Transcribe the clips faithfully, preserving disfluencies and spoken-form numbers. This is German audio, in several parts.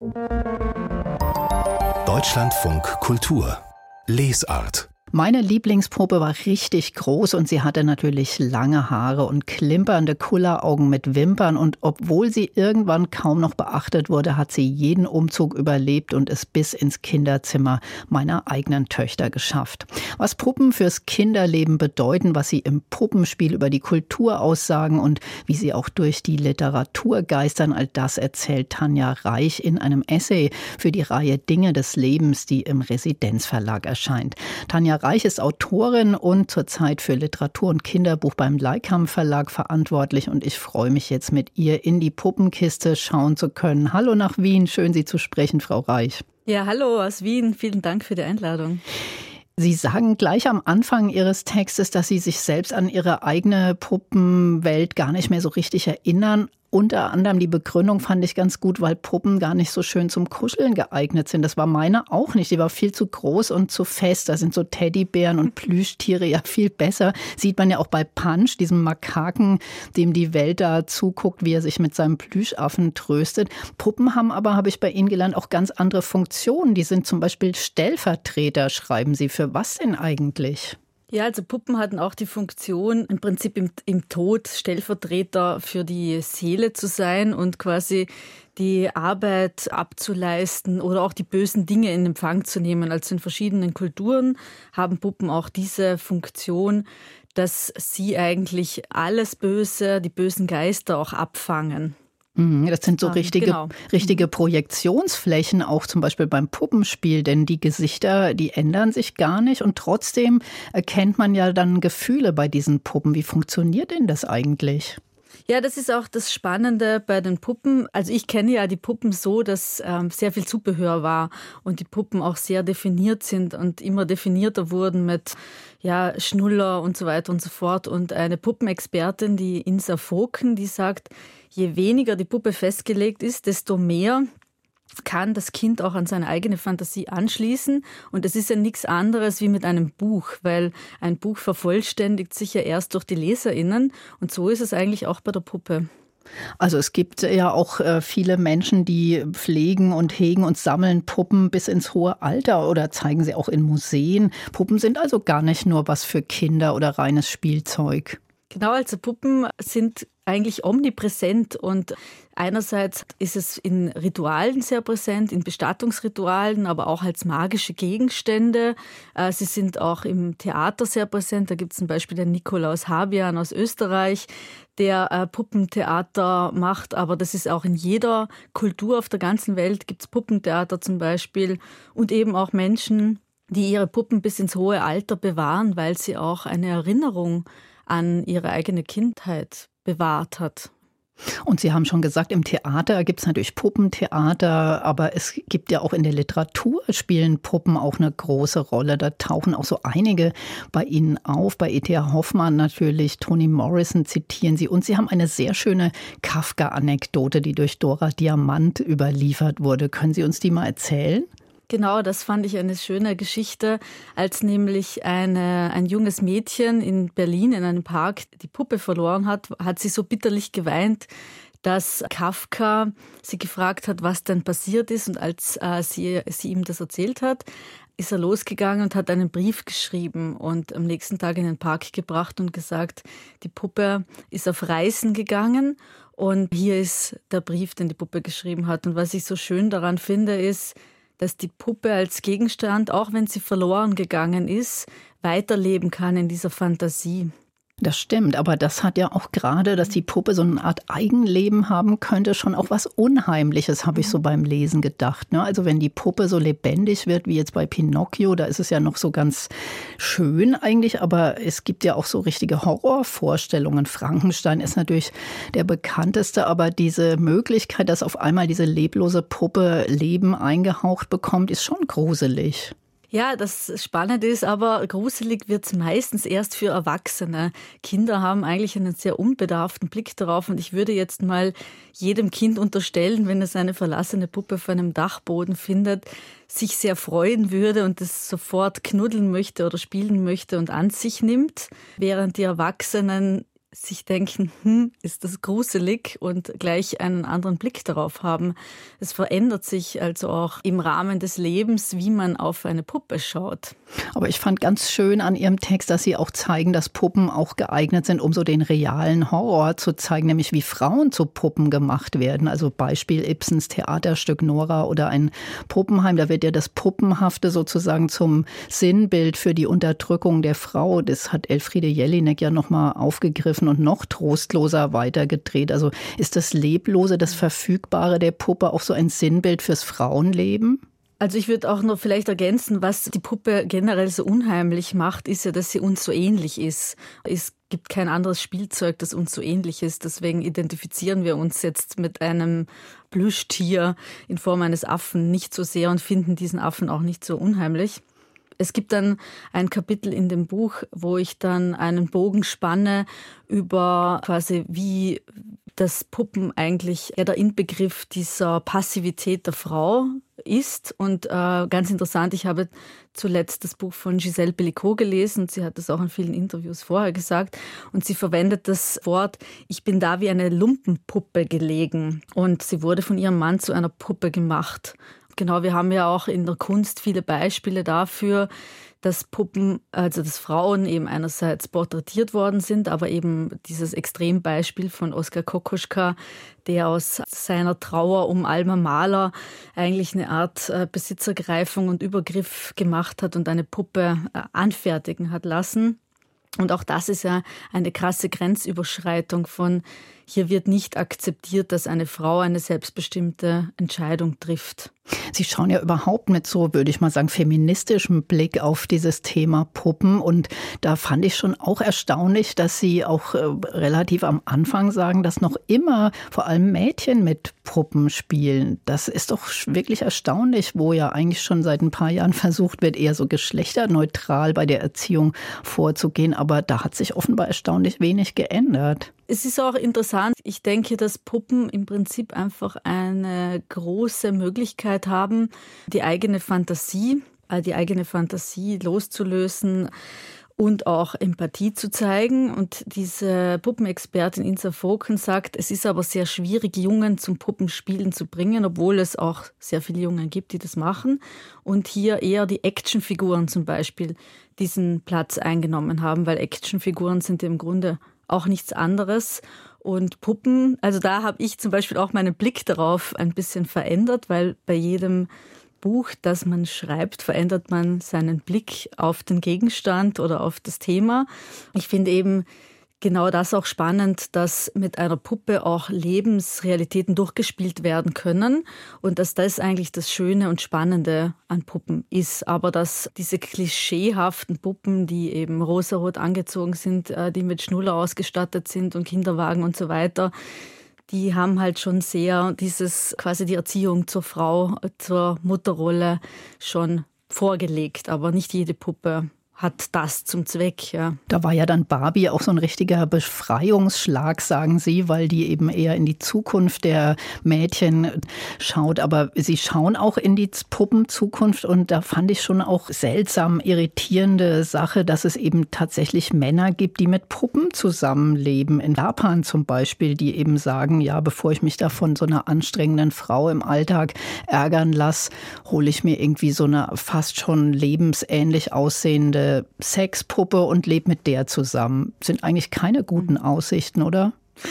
Deutschlandfunk Kultur Lesart. Meine Lieblingspuppe war richtig groß und sie hatte natürlich lange Haare und klimpernde Kulleraugen mit Wimpern. Und obwohl sie irgendwann kaum noch beachtet wurde, hat sie jeden Umzug überlebt und es bis ins Kinderzimmer meiner eigenen Töchter geschafft. Was Puppen fürs Kinderleben bedeuten, was sie im Puppenspiel über die Kultur aussagen und wie sie auch durch die Literatur geistern, all das erzählt Tanja Reich in einem Essay für die Reihe Dinge des Lebens, die im Residenzverlag erscheint. Tanja Reich ist Autorin und zurzeit für Literatur und Kinderbuch beim Leikam Verlag verantwortlich und ich freue mich jetzt mit ihr in die Puppenkiste schauen zu können. Hallo nach Wien, schön Sie zu sprechen, Frau Reich. Ja, hallo aus Wien, vielen Dank für die Einladung. Sie sagen gleich am Anfang Ihres Textes, dass Sie sich selbst an Ihre eigene Puppenwelt gar nicht mehr so richtig erinnern. Unter anderem die Begründung fand ich ganz gut, weil Puppen gar nicht so schön zum Kuscheln geeignet sind. Das war meine auch nicht. Die war viel zu groß und zu fest. Da sind so Teddybären und Plüschtiere ja viel besser. Sieht man ja auch bei Punch, diesem Makaken, dem die Welt da zuguckt, wie er sich mit seinem Plüschaffen tröstet. Puppen haben aber, habe ich bei Ihnen gelernt, auch ganz andere Funktionen. Die sind zum Beispiel Stellvertreter, schreiben Sie. Für was denn eigentlich? Ja, also Puppen hatten auch die Funktion, im Prinzip im, im Tod Stellvertreter für die Seele zu sein und quasi die Arbeit abzuleisten oder auch die bösen Dinge in Empfang zu nehmen. Also in verschiedenen Kulturen haben Puppen auch diese Funktion, dass sie eigentlich alles Böse, die bösen Geister auch abfangen. Das sind so richtige, genau. richtige Projektionsflächen, auch zum Beispiel beim Puppenspiel, denn die Gesichter, die ändern sich gar nicht und trotzdem erkennt man ja dann Gefühle bei diesen Puppen. Wie funktioniert denn das eigentlich? Ja, das ist auch das Spannende bei den Puppen. Also ich kenne ja die Puppen so, dass ähm, sehr viel Zubehör war und die Puppen auch sehr definiert sind und immer definierter wurden mit ja, Schnuller und so weiter und so fort. Und eine Puppenexpertin, die Insa Voken, die sagt, je weniger die Puppe festgelegt ist, desto mehr kann das Kind auch an seine eigene Fantasie anschließen. Und es ist ja nichts anderes wie mit einem Buch, weil ein Buch vervollständigt sich ja erst durch die LeserInnen. Und so ist es eigentlich auch bei der Puppe. Also es gibt ja auch viele Menschen, die pflegen und hegen und sammeln Puppen bis ins hohe Alter oder zeigen sie auch in Museen. Puppen sind also gar nicht nur was für Kinder oder reines Spielzeug. Genau, also Puppen sind eigentlich omnipräsent und einerseits ist es in Ritualen sehr präsent, in Bestattungsritualen, aber auch als magische Gegenstände. Sie sind auch im Theater sehr präsent. Da gibt es zum Beispiel den Nikolaus Habian aus Österreich, der Puppentheater macht, aber das ist auch in jeder Kultur auf der ganzen Welt gibt es Puppentheater zum Beispiel und eben auch Menschen, die ihre Puppen bis ins hohe Alter bewahren, weil sie auch eine Erinnerung an ihre eigene Kindheit bewahrt hat. Und Sie haben schon gesagt, im Theater gibt es natürlich Puppentheater, aber es gibt ja auch in der Literatur spielen Puppen auch eine große Rolle. Da tauchen auch so einige bei Ihnen auf. Bei E T H Hoffmann natürlich, Toni Morrison zitieren Sie. Und Sie haben eine sehr schöne Kafka-Anekdote, die durch Dora Diamant überliefert wurde. Können Sie uns die mal erzählen? Genau, das fand ich eine schöne Geschichte, als nämlich eine, ein junges Mädchen in Berlin in einem Park die Puppe verloren hat, hat sie so bitterlich geweint, dass Kafka sie gefragt hat, was denn passiert ist. Und als äh, sie, sie ihm das erzählt hat, ist er losgegangen und hat einen Brief geschrieben und am nächsten Tag in den Park gebracht und gesagt, die Puppe ist auf Reisen gegangen und hier ist der Brief, den die Puppe geschrieben hat. Und was ich so schön daran finde, ist, dass die Puppe als Gegenstand, auch wenn sie verloren gegangen ist, weiterleben kann in dieser Fantasie. Das stimmt, aber das hat ja auch gerade, dass die Puppe so eine Art Eigenleben haben könnte, schon auch was Unheimliches, habe ich so beim Lesen gedacht. Also wenn die Puppe so lebendig wird, wie jetzt bei Pinocchio, da ist es ja noch so ganz schön eigentlich, aber es gibt ja auch so richtige Horrorvorstellungen. Frankenstein ist natürlich der bekannteste, aber diese Möglichkeit, dass auf einmal diese leblose Puppe Leben eingehaucht bekommt, ist schon gruselig. Ja, das Spannende ist aber, gruselig wird es meistens erst für Erwachsene. Kinder haben eigentlich einen sehr unbedarften Blick darauf und ich würde jetzt mal jedem Kind unterstellen, wenn es eine verlassene Puppe auf einem Dachboden findet, sich sehr freuen würde und es sofort knuddeln möchte oder spielen möchte und an sich nimmt, während die Erwachsenen sich denken, hm, ist das gruselig und gleich einen anderen Blick darauf haben. Es verändert sich also auch im Rahmen des Lebens, wie man auf eine Puppe schaut. Aber ich fand ganz schön an Ihrem Text, dass Sie auch zeigen, dass Puppen auch geeignet sind, um so den realen Horror zu zeigen, nämlich wie Frauen zu Puppen gemacht werden. Also Beispiel Ibsens Theaterstück Nora oder ein Puppenheim, da wird ja das Puppenhafte sozusagen zum Sinnbild für die Unterdrückung der Frau. Das hat Elfriede Jelinek ja nochmal aufgegriffen und noch trostloser weitergedreht. Also ist das Leblose, das Verfügbare der Puppe auch so ein Sinnbild fürs Frauenleben? Also ich würde auch noch vielleicht ergänzen, was die Puppe generell so unheimlich macht, ist ja, dass sie uns so ähnlich ist. Es gibt kein anderes Spielzeug, das uns so ähnlich ist. Deswegen identifizieren wir uns jetzt mit einem Plüschtier in Form eines Affen nicht so sehr und finden diesen Affen auch nicht so unheimlich. Es gibt dann ein Kapitel in dem Buch, wo ich dann einen Bogen spanne über quasi wie das Puppen eigentlich ja der Inbegriff dieser Passivität der Frau ist. Und äh, ganz interessant, ich habe zuletzt das Buch von Gisèle Pellicot gelesen. Sie hat das auch in vielen Interviews vorher gesagt. Und sie verwendet das Wort, ich bin da wie eine Lumpenpuppe gelegen. Und sie wurde von ihrem Mann zu einer Puppe gemacht. Genau, wir haben ja auch in der Kunst viele Beispiele dafür, dass Puppen, also dass Frauen eben einerseits porträtiert worden sind, aber eben dieses Extrembeispiel von Oskar Kokoschka, der aus seiner Trauer um Alma Mahler eigentlich eine Art Besitzergreifung und Übergriff gemacht hat und eine Puppe anfertigen hat lassen. Und auch das ist ja eine krasse Grenzüberschreitung von, hier wird nicht akzeptiert, dass eine Frau eine selbstbestimmte Entscheidung trifft. Sie schauen ja überhaupt mit so, würde ich mal sagen, feministischem Blick auf dieses Thema Puppen. Und da fand ich schon auch erstaunlich, dass Sie auch äh, relativ am Anfang sagen, dass noch immer vor allem Mädchen mit Puppen spielen. Das ist doch wirklich erstaunlich, wo ja eigentlich schon seit ein paar Jahren versucht wird, eher so geschlechterneutral bei der Erziehung vorzugehen. Aber da hat sich offenbar erstaunlich wenig geändert. Es ist auch interessant. Ich denke, dass Puppen im Prinzip einfach eine große Möglichkeit haben, die eigene Fantasie, die eigene Fantasie loszulösen und auch Empathie zu zeigen. Und diese Puppenexpertin Insa Voken sagt, es ist aber sehr schwierig, Jungen zum Puppenspielen zu bringen, obwohl es auch sehr viele Jungen gibt, die das machen. Und hier eher die Actionfiguren zum Beispiel diesen Platz eingenommen haben, weil Actionfiguren sind im Grunde auch nichts anderes. Und Puppen, also da habe ich zum Beispiel auch meinen Blick darauf ein bisschen verändert, weil bei jedem Buch, das man schreibt, verändert man seinen Blick auf den Gegenstand oder auf das Thema. Ich finde eben genau das auch spannend, dass mit einer Puppe auch Lebensrealitäten durchgespielt werden können und dass das eigentlich das Schöne und Spannende an Puppen ist. Aber dass diese klischeehaften Puppen, die eben rosarot angezogen sind, die mit Schnuller ausgestattet sind und Kinderwagen und so weiter, die haben halt schon sehr dieses, quasi die Erziehung zur Frau, zur Mutterrolle schon vorgelegt. Aber nicht jede Puppe hat das zum Zweck, ja. Da war ja dann Barbie auch so ein richtiger Befreiungsschlag, sagen Sie, weil die eben eher in die Zukunft der Mädchen schaut. Aber Sie schauen auch in die Puppenzukunft und da fand ich schon auch seltsam irritierende Sache, dass es eben tatsächlich Männer gibt, die mit Puppen zusammenleben. In Japan zum Beispiel, die eben sagen, ja, bevor ich mich da von so einer anstrengenden Frau im Alltag ärgern lasse, hole ich mir irgendwie so eine fast schon lebensähnlich aussehende Sexpuppe und lebt mit der zusammen. Sind eigentlich keine guten Aussichten, oder?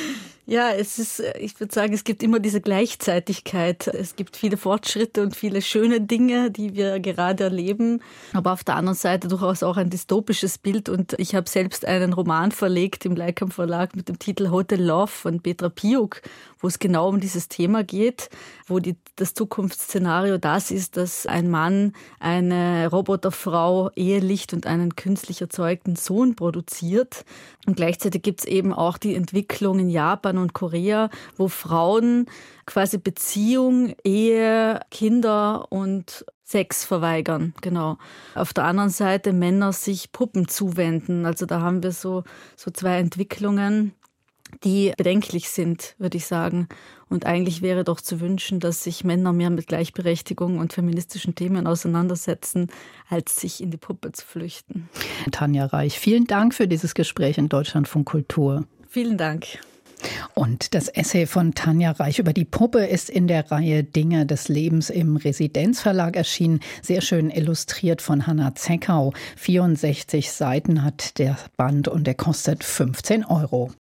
Ja, es ist, ich würde sagen, es gibt immer diese Gleichzeitigkeit. Es gibt viele Fortschritte und viele schöne Dinge, die wir gerade erleben. Aber auf der anderen Seite durchaus auch ein dystopisches Bild. Und ich habe selbst einen Roman verlegt im Leikam Verlag mit dem Titel Hotel Love von Petra Piuk, wo es genau um dieses Thema geht, wo die, das Zukunftsszenario das ist, dass ein Mann eine Roboterfrau ehelicht und einen künstlich erzeugten Sohn produziert. Und gleichzeitig gibt es eben auch die Entwicklung in Japan und Korea, wo Frauen quasi Beziehung, Ehe, Kinder und Sex verweigern, genau. Auf der anderen Seite Männer sich Puppen zuwenden. Also da haben wir so, so zwei Entwicklungen, die bedenklich sind, würde ich sagen. Und eigentlich wäre doch zu wünschen, dass sich Männer mehr mit Gleichberechtigung und feministischen Themen auseinandersetzen, als sich in die Puppe zu flüchten. Tanja Reich, vielen Dank für dieses Gespräch in Deutschlandfunk Kultur. Vielen Dank. Und das Essay von Tanja Reich über die Puppe ist in der Reihe Dinge des Lebens im Residenzverlag erschienen. Sehr schön illustriert von Hanna Zeckau. vierundsechzig Seiten hat der Band und der kostet fünfzehn Euro.